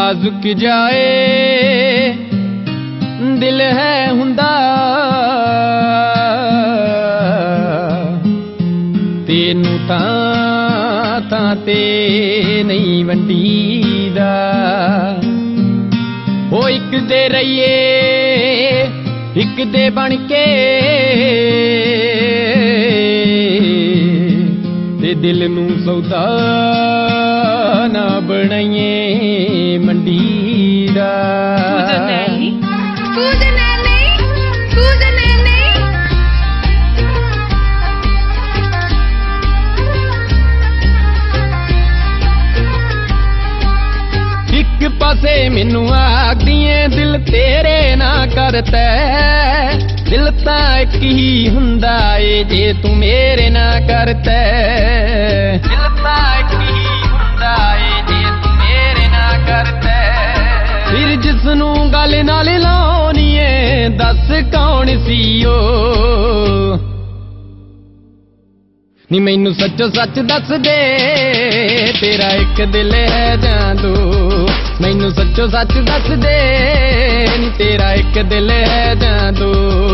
नाजुक जाए दिल है हुंदा तेनू तां ते नहीं वंडीदा ओ इक दे रहिए इक दे बन के ते दिल नू सौदा ना बनाइए मंडी दा एक पासे मैनू आखदिए दिल तेरे ना करता दिल तां एक ही हुंदा ए जे तू मेरे ना करता दिल तां एक ही हुंदा ए जे तू मेरे ना करता फिर जिसनू गल नाल लाउणी ए दस कौन सी ओ नी मैनू सच्चो सच दस दे तेरा एक दिल है जां दो मैनू सच्चो सच दस दे नी तेरा एक दिल है जां दो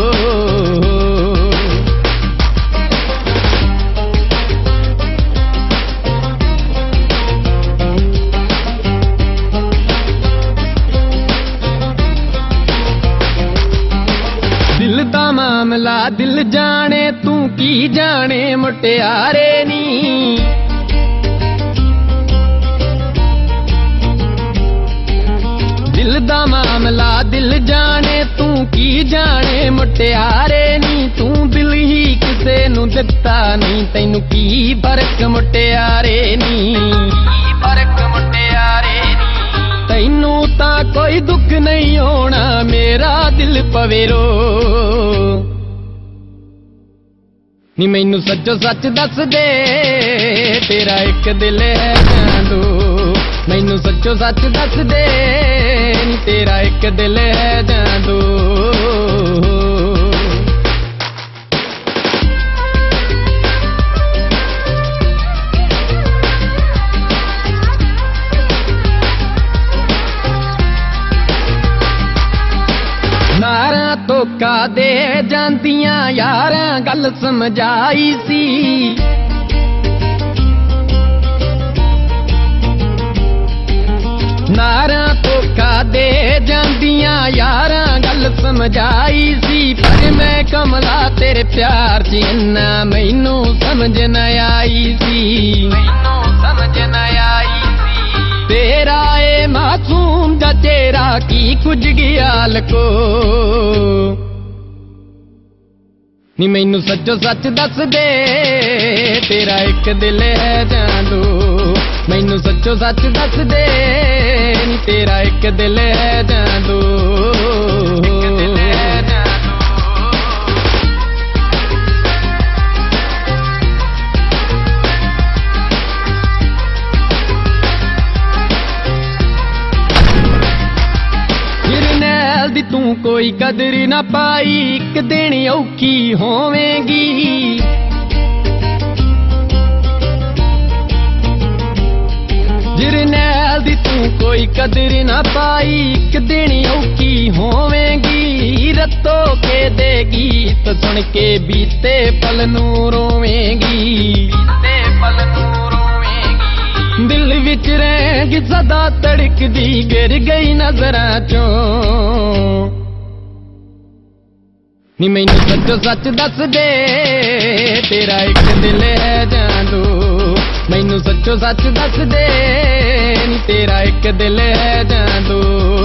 दिल दा मामला दिल जाने तू की जाने मुटियारे नी दिल दा मामला दिल जाने तू की जाने मुटियारे नी तू दिल ही किसे नू दिता नहीं तैनू की फर्क मुटियारे नी फर्क मुटियारे नी तैनू तां कोई दुख नहीं होना मेरा दिल पवेरो नी मैनू सच्चो सच दस दे तेरा एक दिल है जां दो मैनू सच्चो सच दस दे नी तेरा एक दिल है जां दो नारा धोखा दे जांदियां यारां गल समझाई सी नारा धोखा दे जांदियां यारां गल समझाई सी पर मैं कमला तेरे प्यार च इन्ना मैनू समझ न आई सी मैनू समझ न आई सी तेरा ए मासूम दा चेहरा की कुछ गयाल को नी मैनू सच्चो सच दस दे तेरा एक दिल है जां दो मैनू सच्चो सच दस दे नी तेरा एक दिल है जां दो तू कोई कदर ना पाई एक दिन औखी होवेगी जिरनैल दी तू कोई कदर ना पाई एक दिन औखी होवेगी रत्तो के दे गीत सुन के बीते पल नू रोवेगी बीते पल नू रोवेगी दिल विच रहेगी सदा तड़कदी गिर गई नजरां चों नी मैनू सच्चो सच दस दे तेरा एक दिल है जां दो मैनू सच्चो सच दस दे नी तेरा एक दिल है जां दो